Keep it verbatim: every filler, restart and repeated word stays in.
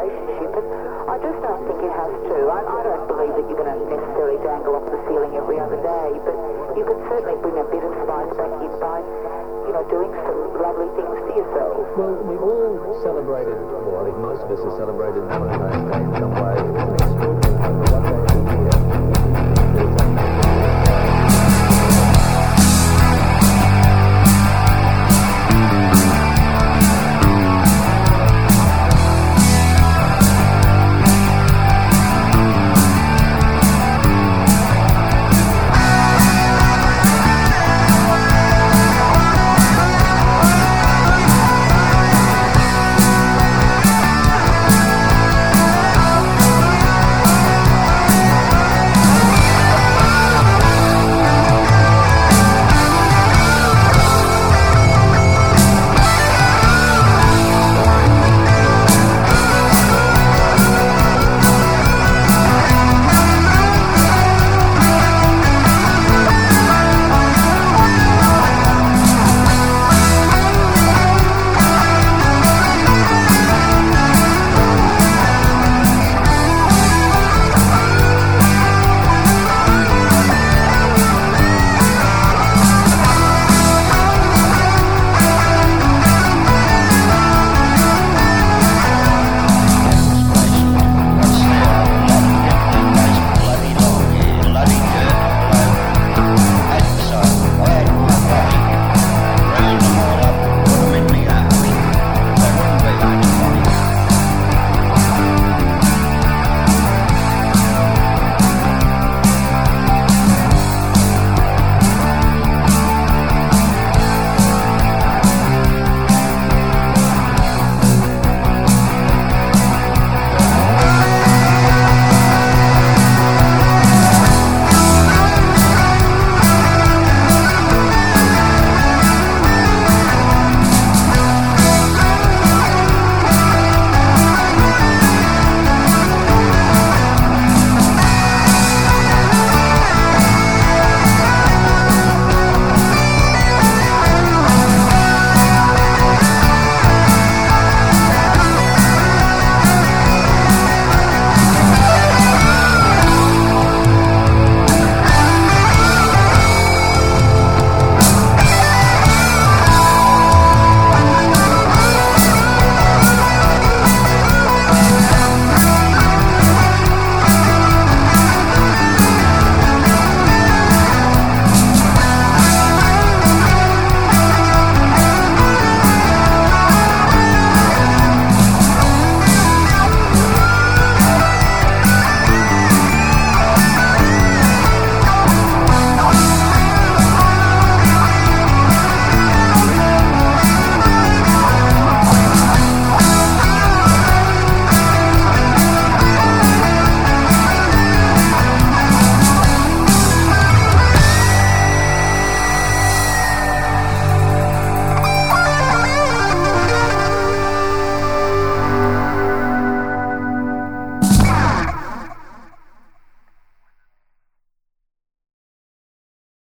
relationship, and I just don't think it has to. I, I don't believe that you're going to necessarily dangle off the ceiling every other day, but you can certainly bring a bit of spice back in by, you know, doing some lovely things for yourself. Well, we've all celebrated, well, I think most of us have celebrated Valentine's Day in some way. What an extraordinary one day of the year. Thank you.